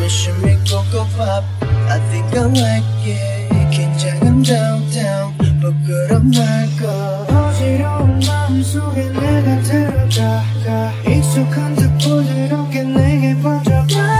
Mission me Coco Pop I think I like it 긴장은 down down 부끄럼 말고 어지러운 마음속에 내가 들어가 익숙한 듯 보이려